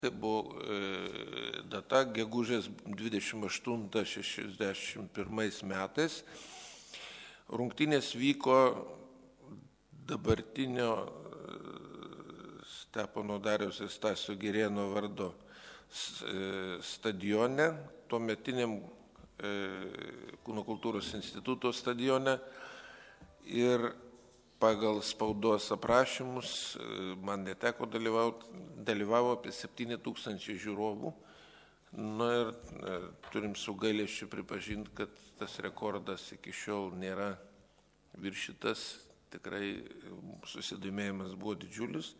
Tai buvo data gegužės 28-61 metais. Rungtynės vyko dabartinio Stepono Dariaus ir Stasio Girėno vardo stadione, tuometiniam Kūno kultūros instituto stadione. Ir pagal spaudos aprašymus man neteko dalyvavo apie 7,000 žiūrovų. Na ir turim su gailesčiu pripažinti, kad tas rekordas iki šiol nėra viršytas. Tikrai susidomėjimas buvo didžiulis.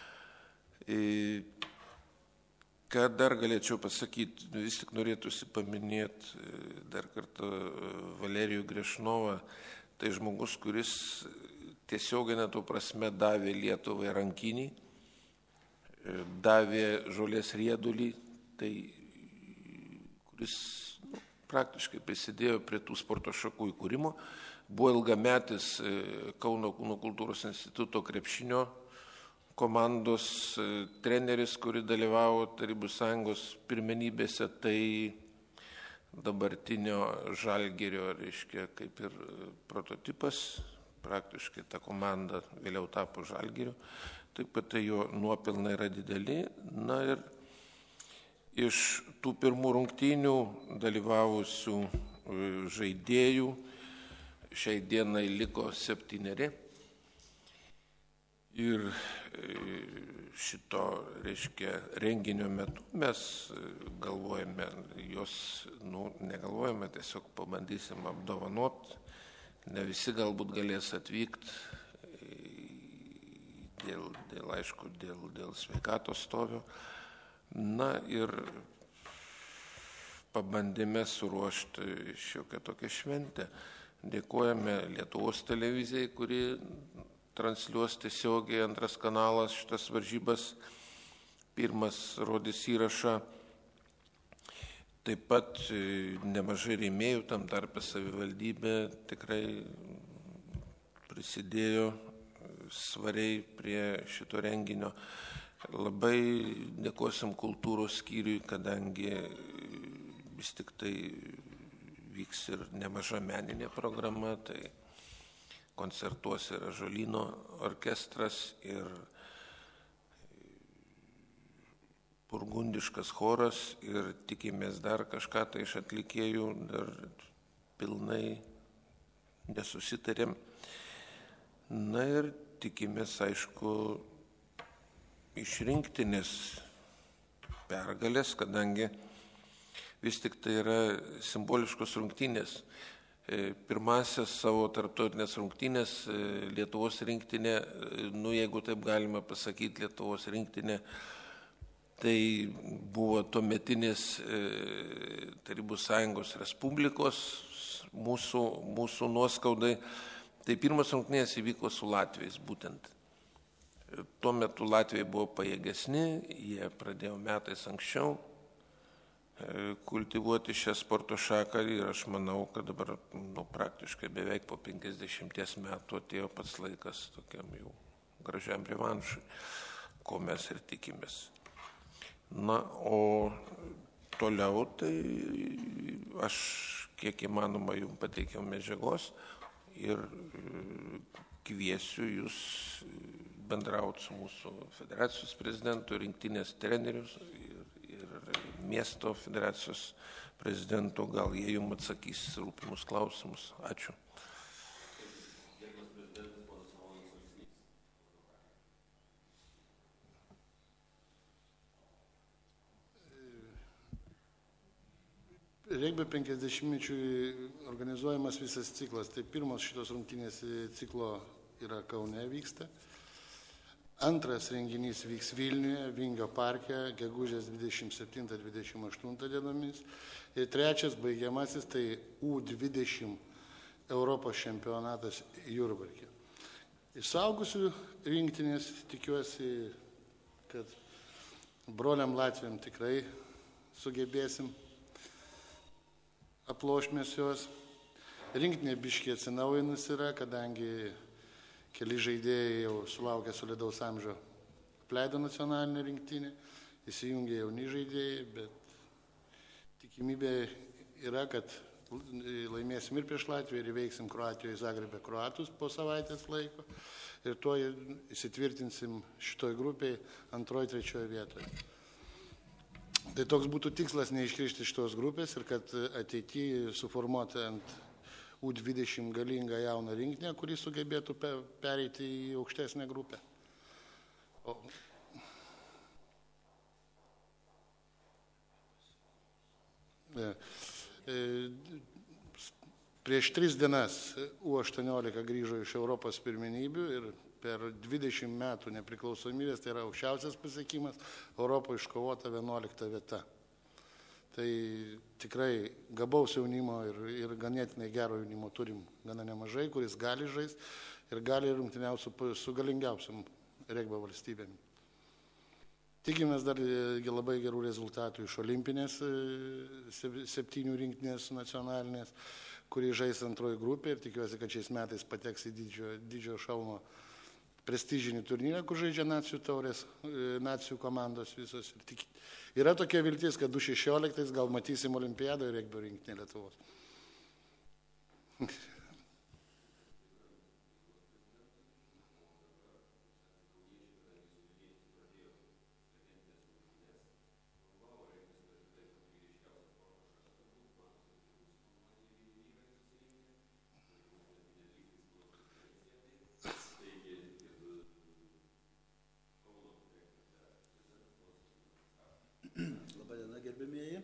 Ką dar galėčiau pasakyti, vis tik norėtųsi paminėti dar kartą Valerijų Grešnovą. Tai žmogus, kuris tiesioginė to prasme davė Lietuvai rankinį, davė žolės riedulį, tai kuris praktiškai prisidėjo prie tų sporto šakų įkūrimo. Buvo ilgametis Kauno Kūno kultūros instituto krepšinio komandos treneris, kuri dalyvavo Tarybų Sąjungos pirmenybėse, tai dabartinio Žalgirio, reiškia, kaip ir prototipas, praktiškai ta komanda vėliau tapo Žalgiriu, taip pat tai jo nuopelnai yra dideli. Na ir iš tų pirmų rungtynių dalyvavusių žaidėjų šiai dienai liko 7. Ir šito, reiškia, renginio metu mes galvojame, negalvojame, tiesiog pabandysim apdovanoti. Ne visi galbūt galės atvykti dėl sveikatos stovio. Na ir pabandėme suruošti šiokią tokią šventę. Dėkojame Lietuvos televizijai, kuri transliuos tiesiogiai, antras kanalas šitas varžybas, pirmas rodys įrašą. Taip pat nemažai rėmėjų, tam tarpe savivaldybė, tikrai prisidėjo svariai prie šito renginio. Labai dėkosim kultūros skyriui, kadangi vis tik tai vyks ir nemaža meninė programa, tai koncertuos ir Ąžuolyno orkestras, ir burgundiškas choras, ir tikimės dar kažką tai iš atlikėjų, dar pilnai nesusitarėm. Na ir tikimės, aišku, iš rinktinės pergalės, kadangi vis tik tai yra simboliškos rungtynės. Pirmasias savo tarptautinės rungtynės Lietuvos rinktinė, jeigu taip galima pasakyti, Lietuvos rinktinė, tai buvo tuometinės Tarybų Sąjungos Respublikos mūsų nuoskaudai. Tai pirmas rungtynės įvyko su latviais būtent. Tuo metu latviai buvo pajėgesni, jie pradėjo metais anksčiau kultivuoti šią sporto šaką ir aš manau, kad dabar praktiškai beveik po 50 metų atėjo pats laikas tokiam jau gražiam revanšui, ko mes ir tikimės. Na, o toliau tai aš kiek įmanoma jums pateikiau medžiagos ir kviesiu jūs bendrauti su mūsų federacijos prezidentu, rinktinės trenerius ir miesto federacijos prezidentu, gal jie jums atsakys rūpimus klausimus. Ačiū. Regbio 50-mečiui organizuojamas visas ciklas. Tai pirmos šitos rungtynės ciklo yra Kaune vyksta. Antras renginys vyks Vilniuje, Vingio parke, gegužės 27-28 dienomis. Ir trečias baigiamasis tai U20 Europos čempionatas Jurbarke. Iš suaugusių rinktinės tikiuosi, kad broliam latviam tikrai sugebėsim aplošmės juos. Rinktinė biškiai atsinaujinus yra, kadangi keli žaidėjai jau sulaukė solidaus amžio, apleido nacionalinę rinktinę įsijungia jauni žaidėjai, bet tikimybė yra, kad laimėsim ir prieš Latviją ir įveiksim Kroatijoje Zagrebe kroatus po savaitės laiko ir tuo įsitvirtinsim šitoj grupėje 2-3 vietoje. Tai toks būtų tikslas neiškrišti šitos grupės ir kad ateityje suformuoti ant U20 galingą jauną rinktinę, kuri sugebėtų pereiti į aukštesnę grupę. Prieš 3 dienas U18 grįžo iš Europos pirmenybių ir per 20 metų nepriklausomybės, tai yra aukščiausias pasiekimas, Europoje iškovota 11 vieta. Tai tikrai gabaus jaunimo ir ganėtinai gero jaunimo turim gana nemažai, kuris gali žaisti ir gali rungtyniauti su galingiausiam regbio valstybėm. Tikimės dar labai gerų rezultatų iš olimpinės 7 rinktinės nacionalinės, kuri žais antroji grupė ir tikiuosi, kad šiais metais pateks į didžiojo šalmo prestižinį turnyrą, kur žaidžia nacijų taurės, nacijų komandos visos. Yra tokia viltis, kad 2016 gal matysim olimpiadoje regbio rinktinę Lietuvos. Gerbėmieji,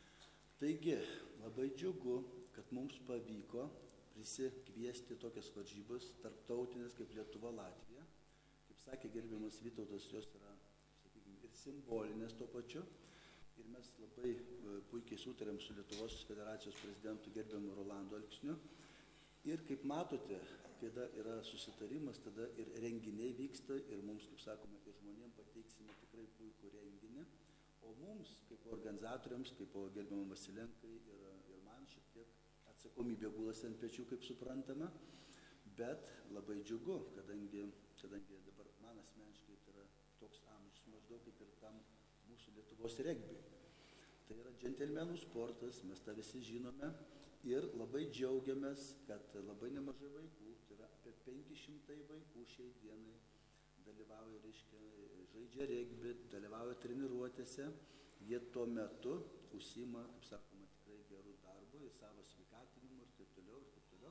taigi labai džiugu, kad mums pavyko prisikviesti tokias varžybas tarptautinės kaip Lietuva, Latvija. Kaip sakė gerbiamas Vytautas, jos yra, sakykime, ir simbolinės tuo pačiu. Ir mes labai puikiai sutarėm su Lietuvos federacijos prezidentu gerbiamu Rolandu Alksniu. Ir kaip matote, kada yra susitarimas, tada ir renginiai vyksta ir mums, kaip sakome, ir žmonėms pateiksime tikrai puikų renginį. O mums, kaip organizatoriams, kaip gerbiamam Vasilenkai ir man šiek tiek atsakomybė gulasi ant pečių, kaip suprantama, bet labai džiugu, kadangi dabar man asmeniškai tai yra toks amžius maždaug kaip ir tam mūsų Lietuvos regbiui. Tai yra džentelmenų sportas, mes tą visi žinome ir labai džiaugiamės, kad labai nemažai vaikų, tai yra apie 500 vaikų šiai dienai, dalyvauja, žaidžia regbį, dalyvauja treniruotėse, jie tuo metu užsiima, kaip sakoma, tikrai gerų darbų ir savo sveikatinimu ir taip toliau.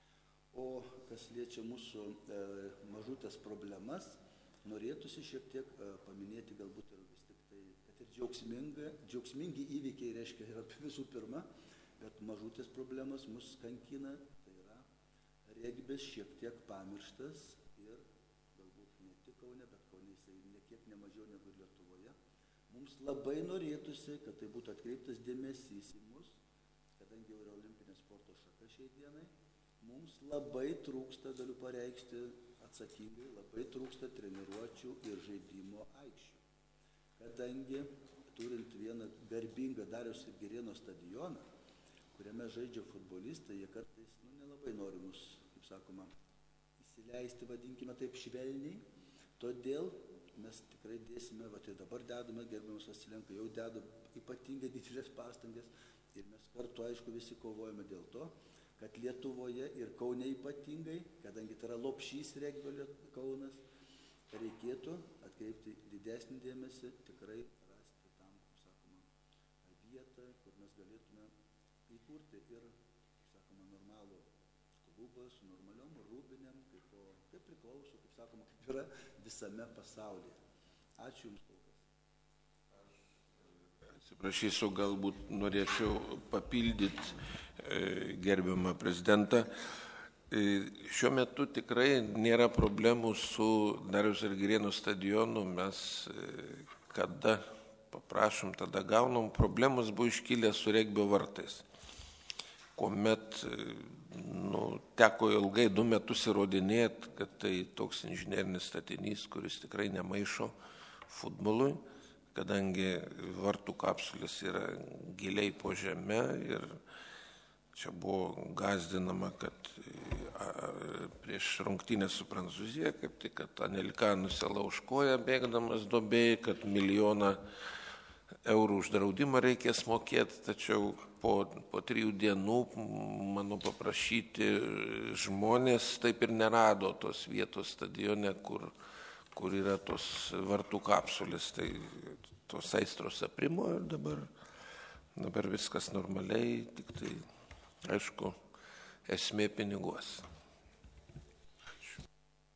O kas liečia mūsų mažutės problemas, norėtųsi šiek tiek paminėti galbūt ir vis tik tai, kad ir džiaugsmingi įvykiai reiškia yra visų pirma, bet mažutės problemas mus kankina, tai yra regbis šiek tiek pamirštas ir Kaune, bet Kaune jisai nekiek nemažiau negu Lietuvoje. Mums labai norėtųsi, kad tai būtų atkreiptas dėmesys į mus, kadangi jau yra olimpinė sporto šaka šiai dienai. Mums labai trūksta, galiu pareikšti atsakingai, labai trūksta treniruočių ir žaidimo aikščių. Kadangi turint vieną garbingą Dariaus ir Girėno stadioną, kuriame žaidžia futbolistai, jie kartais nelabai nori mus, kaip sakoma, įsileisti, vadinkime taip švelniai. Todėl mes tikrai dėsime, tai dabar dedame, gerbiamas Vasilenka, jau deda ypatingai didelės pastangas ir mes kartu, aišku, visi kovojame dėl to, kad Lietuvoje ir Kaune ypatingai, kadangi tai yra lopšys regbio Kaunas, reikėtų atkreipti didesnį dėmesį, tikrai rasti tam, kaip sakoma, vietą, kur mes galėtume įkurti ir, kaip sakoma, normalų klubą su normaliom rūbinėm, kaip priklauso, kaip sakoma, kaip yra visame pasaulyje. Ačiū Jums kol kas. Atsiprašysiu, galbūt norėčiau papildyti gerbiamą prezidentą. Šiuo metu tikrai nėra problemų su Dariaus ir Girėno stadionu. Mes kada paprašom, tada gaunam. Problemos buvo iškilę su regbio vartais, kuomet teko ilgai 2 metus įrodinėti, kad tai toks inžinerinis statinys, kuris tikrai nemaišo futbolui, kadangi vartų kapsulės yra giliai po žeme ir čia buvo gąsdinama, kad prieš rungtynę su Prancūzija, kaip tik, kad Anelka nusilauž koją bėgdamas duobėj, kad 1 milijoną eurų už draudimą reikės mokėti, tačiau po 3 dienų mano paprašyti žmonės taip ir nerado tos vietos stadione, kur yra tos vartų kapsulės. Tai tos aistros aprimo ir dabar viskas normaliai, tik tai, aišku, esmė piniguos. Ačiū.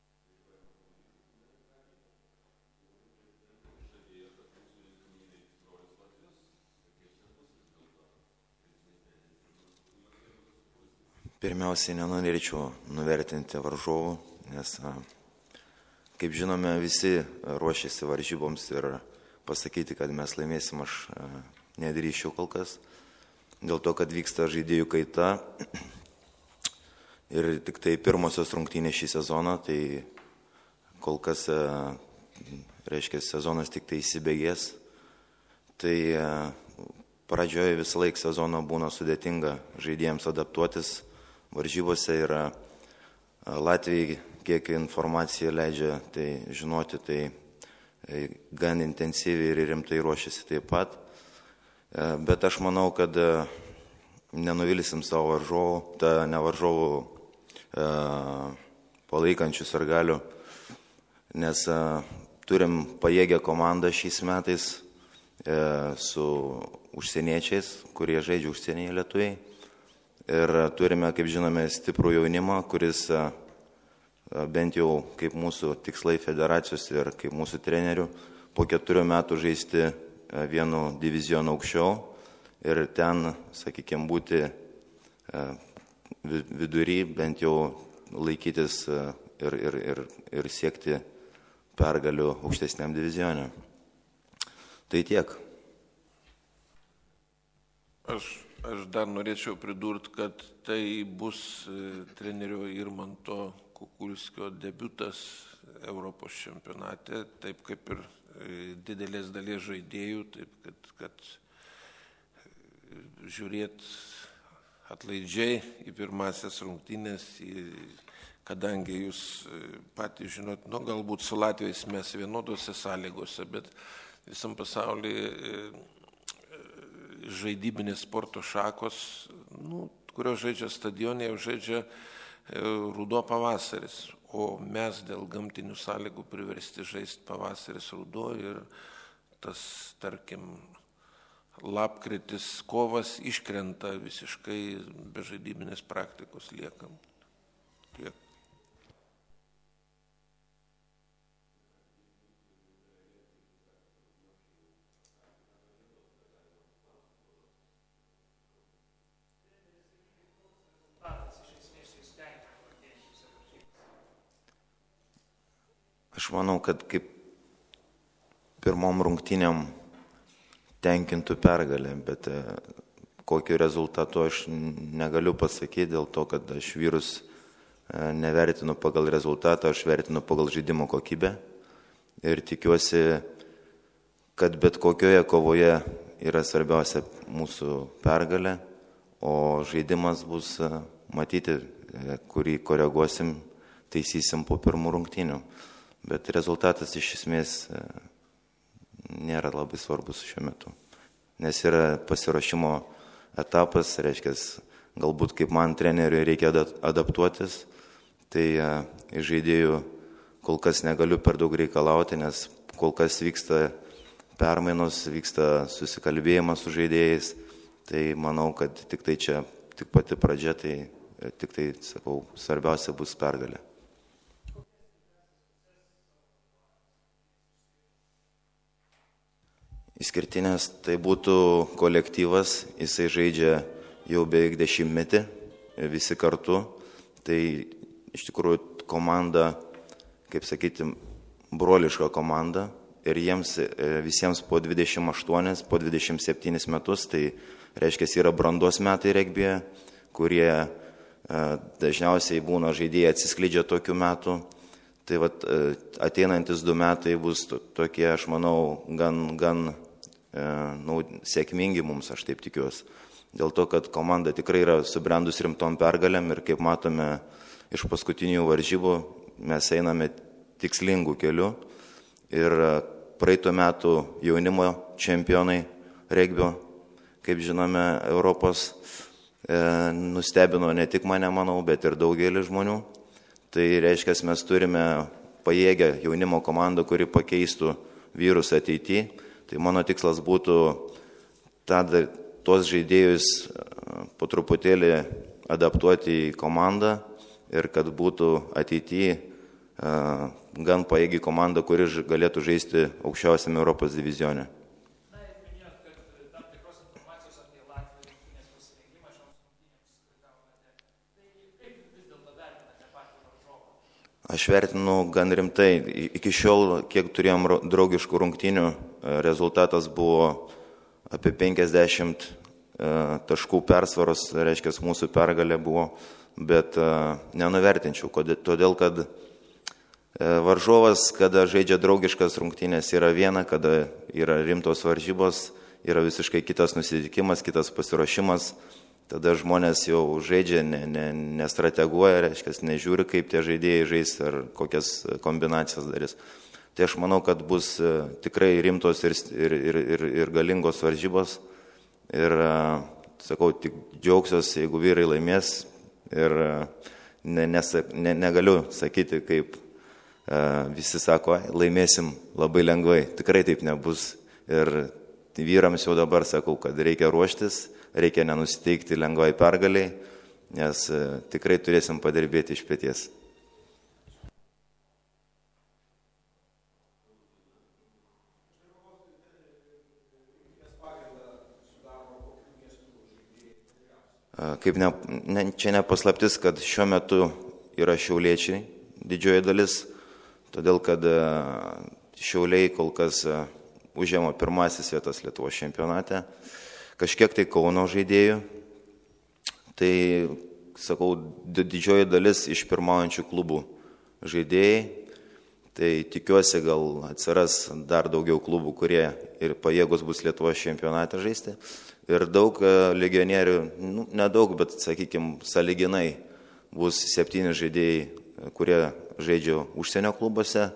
Pirmiausiai nenorėčiau nuvertinti varžovų, nes, kaip žinome, visi ruošiasi varžyboms ir pasakyti, kad mes laimėsim, aš nedrįsčiau kol kas, dėl to, kad vyksta žaidėjų kaita ir tik tai pirmosios rungtynės šį sezoną, tai kol kas, reiškia, sezonas tik tai įsibėgės, tai pradžioje visą laiką sezono būna sudėtinga žaidėjams adaptuotis. Varžybose yra Latvijai, kiek informacija leidžia tai žinoti, tai gan intensyviai ir rimtai ruošiasi taip pat. Bet aš manau, kad nenuvilsim savo varžovų, ne varžovų palaikančių sirgalių, nes turim pajėgę komandą šiais metais su užsieniečiais, kurie žaidžia užsienyje lietuviai. Ir turime, kaip žinome, stiprų jaunimą, kuris bent jau kaip mūsų tikslai federacijos ir kaip mūsų trenerių po 4 metų žaisti vienu divizionu aukščiau ir ten, sakykime, būti vidury, bent jau laikytis ir siekti pergalių aukštesniam divizione. Tai tiek. Aš dar norėčiau pridurti, kad tai bus trenerio Irmanto Kukulskio debiutas Europos čempionate, taip kaip ir didelės dalies žaidėjų, taip kad žiūrėt atlaidžiai į pirmasias rungtynės, kadangi jūs patys žinot, galbūt su Latvijais mes vienodose sąlygose, bet visam pasaulyje žaidybinės sporto šakos, kurios žaidžia stadione, jau žaidžia ruduo pavasaris, o mes dėl gamtinių sąlygų priversti žaisti pavasaris ruduo ir tas, tarkim, lapkritis, kovas iškrenta visiškai be žaidybinės praktikos liekam. Tiek. Aš manau, kad kaip pirmom rungtynėm tenkintų pergalę, bet kokiu rezultatu aš negaliu pasakyti dėl to, kad aš vyrus nevertinu pagal rezultatą, aš vertinu pagal žaidimo kokybę ir tikiuosi, kad bet kokioje kovoje yra svarbiausia mūsų pergalė, o žaidimas bus matyti, kurį koreguosim, taisysim po pirmų rungtynių. Bet rezultatas iš esmės nėra labai svarbus šiuo metu, nes yra pasiruošimo etapas, reiškia, galbūt kaip man treneriui reikia adaptuotis, tai iš žaidėjų kol kas negaliu per daug reikalauti, nes kol kas vyksta permainos, vyksta susikalbėjimas su žaidėjais, tai manau, kad tik tai čia, tik pati pradžia, tai tik tai, sakau, svarbiausia bus pergalė. Išskirtinės tai būtų kolektyvas, jisai žaidžia jau beveik 10 metį, visi kartu. Tai iš tikrųjų komanda, kaip sakyti, broliška komanda ir jiems visiems po 28, po 27 metus, tai reiškia, yra brandos metai regbyje, kurie dažniausiai būna žaidėjai atsiskleidžia tokių metų. Tai vat, ateinantis 2 metai bus tokie, aš manau, gan sėkmingi mums, aš taip tikiuosi. Dėl to, kad komanda tikrai yra subrendus rimtom pergalėm ir kaip matome, iš paskutinių varžybų mes einame tikslingų kelių ir praeitų metų jaunimo čempionai regbio, kaip žinome, Europos nustebino ne tik mane, manau, bet ir daugelį žmonių. Tai reiškia, mes turime pajėgę jaunimo komandą, kuri pakeistų vyrus ateityje. Tai mano tikslas būtų tos žaidėjus po truputėlį adaptuoti į komandą ir kad būtų ateityje gan pajėgi komanda, kuri galėtų žaisti aukščiausiame Europos divizione. Na ir minėjot, kad tam tikros informacijos apie Latvijos rinktinės pasirengimą šioms rungtynėms gaunate. Tai kaip vis dėlto vertinate patį varžovą? Aš vertinu gan rimtai. Iki šiol, kiek turėjom draugiškų rungtynių, rezultatas buvo apie 50 taškų persvaros, reiškia, mūsų pergalė buvo, bet nenuvertinčiau, todėl kad varžovas, kada žaidžia draugiškas rungtynės, yra viena, kada yra rimtos varžybos, yra visiškai kitas nusiteikimas, kitas pasiruošimas, tada žmonės jau žaidžia, nestrateguoja, reiškia, nežiūri, kaip tie žaidėjai žais ar kokias kombinacijas darys. Tai aš manau, kad bus tikrai rimtos ir galingos varžybos ir, sakau, tik džiaugsiuosi, jeigu vyrai laimės ir negaliu sakyti, kaip visi sako, laimėsim labai lengvai. Tikrai taip nebus. Ir vyrams jau dabar sakau, kad reikia ruoštis, reikia nenusiteikti lengvai pergaliai, nes tikrai turėsim padirbėti iš peties. Kaip čia nepaslaptis, kad šiuo metu yra šiauliečiai, didžioji dalis, todėl kad Šiauliai kol kas užėmė pirmasis vietas Lietuvos čempionate, kažkiek tai Kauno žaidėjų, tai, sakau, didžioji dalis iš pirmaujančių klubų žaidėjai, tai tikiuosi gal atsiras dar daugiau klubų, kurie ir pajėgus bus Lietuvos čempionate žaisti, ir daug legionierių, nedaug, bet, sakykime, sąlyginai bus 7 žaidėjai, kurie žaidžia užsienio klubuose.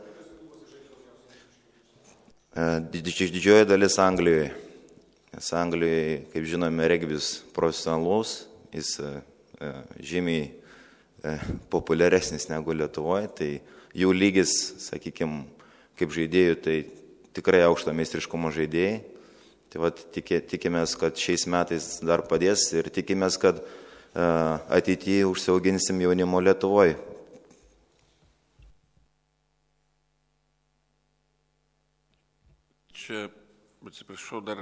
Didžioji dalis Anglijoje. Nes Anglijoje, kaip žinome, regbis profesionalus, jis žymiai populiaresnis negu Lietuvoje, tai jų lygis, sakykime, kaip žaidėjų, tai tikrai aukšto meistriškumo žaidėjai. Tai vat, tikimės, kad šiais metais dar padės ir tikimės, kad ateityje užsiauginsim jaunimo Lietuvoje. Čia, atsiprašau, dar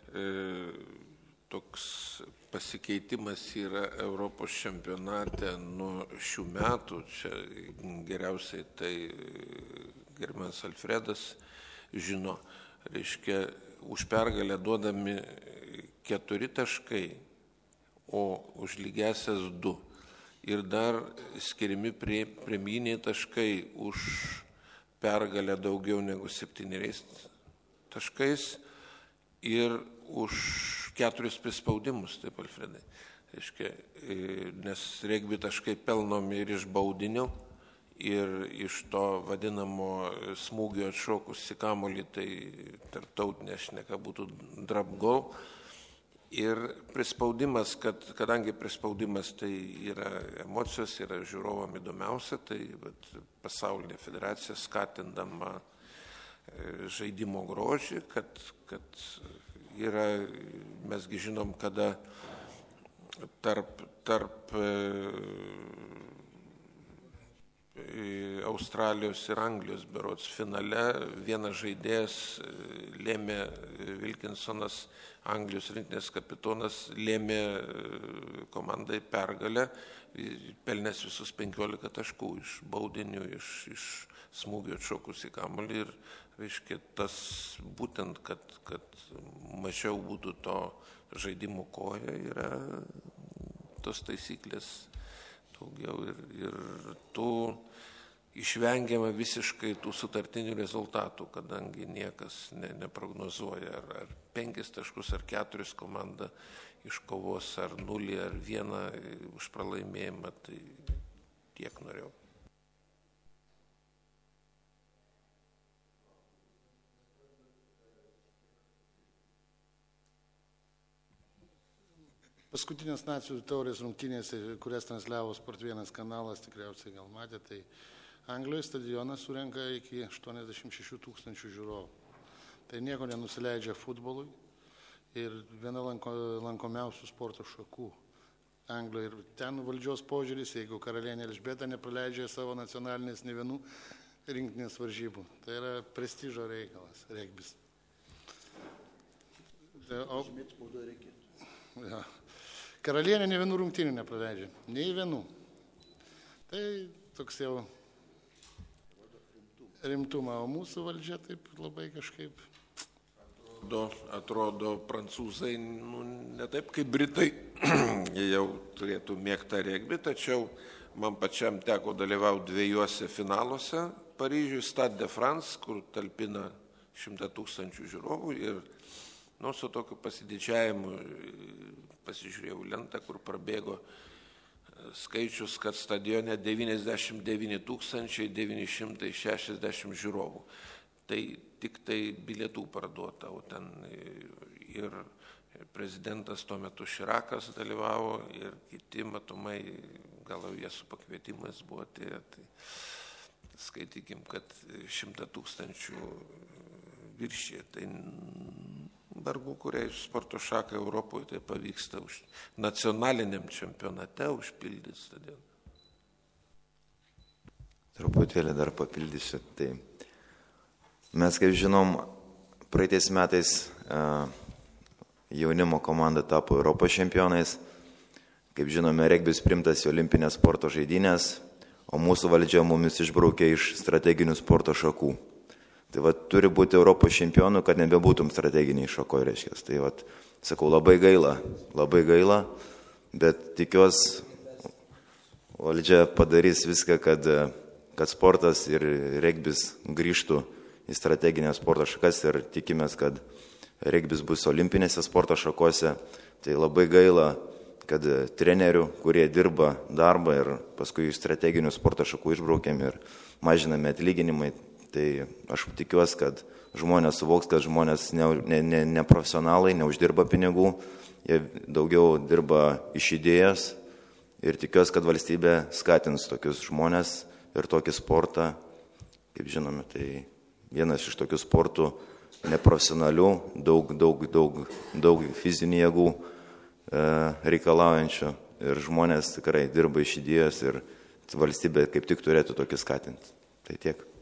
toks pasikeitimas yra Europos čempionate nuo šių metų. Čia geriausiai tai gerbiamas Alfredas žino. Reiškia, už pergalę duodami 4 taškai, o už lygiasias 2. Ir dar skiriami premijiniai taškai už pergalę daugiau negu 7 taškais ir už 4 prispaudimus, taip, Alfredai. Reiškia, nes regbi taškai pelnomi ir iš baudinio, ir iš to vadinamo smūgio atšokus į kamuolį, tai tarptautinė šneka būtų drop goal. Ir prispaudimas, kadangi prispaudimas tai yra emocijos, yra žiūrovam įdomiausia, tai pasaulinė federacija skatindama žaidimo grožį, kad yra, mesgi žinom, kada tarp Australijos ir Anglijos berods finale vienas žaidėjas lėmė, Wilkinsonas, Anglijos rinktinės kapitonas, lėmė komandai pergalę, pelnęs visus 15 taškų iš baudinių, iš smūgio atšokus į kamuolį. Ir, reiškia, tas būtent, kad mažiau būtų to žaidimo koja, yra tos taisyklės daugiau ir tų išvengiama visiškai tų sutartinių rezultatų, kadangi niekas neprognozuoja, ar 5 taškus, ar 4 komanda iškovos, ar 0, ar 1 už pralaimėjimą. Tai tiek norėjau. Paskutinės nacijų taurės rungtynėse, kurias transliavo Sport1 kanalas, tikriausiai gal matė, tai Anglijoje stadionas surenka iki 86 000 žiūrovų. Tai nieko nenusileidžia futbolui ir viena lankomiausių sporto šakų Anglijoje. Ir ten valdžios požiūris, jeigu karalienė Elžbieta nepraleidžia savo nacionalinės nė vienų rinktinės varžybų. Tai yra prestižo reikalas, regbis. Žymėti spaudoje reikėtų. Ja. Karalienė nė vienų rungtynių nepraleidžia. Nei vienų. Tai toks jau rimtumą, o mūsų valdžia taip labai kažkaip. Atrodo, prancūzai ne taip kaip britai, jie jau turėtų mėgtą regbį, tačiau man pačiam teko dalyvauti 2 finaluose Paryžiuje, Stade de France, kur talpina 100 000 žiūrovų ir su tokiu pasididžiavimu pasižiūrėjau lentą, kur prabėgo skaičius, kad stadione 99 960 žiūrovų. Tai tik tai bilietų parduota, o ten ir prezidentas tuo metu Širakas dalyvavo ir kiti matomai, gal jie su pakvietimais buvo atėję. Tai skaitykim, kad 100 000 viršė. Tai vargu, kuriai sporto šakai Europoje tai pavyksta nacionaliniam čempionate užpildyti stadioną. Truputėlį dar papildysiu. Tai mes, kaip žinom, praeitais metais jaunimo komanda tapo Europos čempionais. Kaip žinome, regbis primtas į olimpinės sporto žaidynės, o mūsų valdžia mumis išbraukė iš strateginių sporto šakų. Tai turi būti Europos čempionų, kad nebebūtum strateginiai šakoj, reiškia. Tai sakau, labai gaila, bet tikiuosi, valdžia padarys viską, kad sportas ir regbis grįžtų į strateginės sporto šakas ir tikimės, kad regbis bus olimpinėse sporto šakose. Tai labai gaila, kad trenerių, kurie dirba darbą ir paskui iš strateginių sporto šakų išbraukėm ir mažiname atlyginimai. Tai aš tikiuosi, kad žmonės suvoks, kad žmonės ne profesionalai, neuždirba pinigų, jie daugiau dirba iš idėjas ir tikiuosi, kad valstybė skatins tokius žmonės ir tokį sportą. Kaip žinome, tai vienas iš tokių sportų neprofesionalių, daug fizinių jėgų reikalaujančių ir žmonės tikrai dirba iš idėjos ir valstybė kaip tik turėtų tokį skatinti. Tai tiek.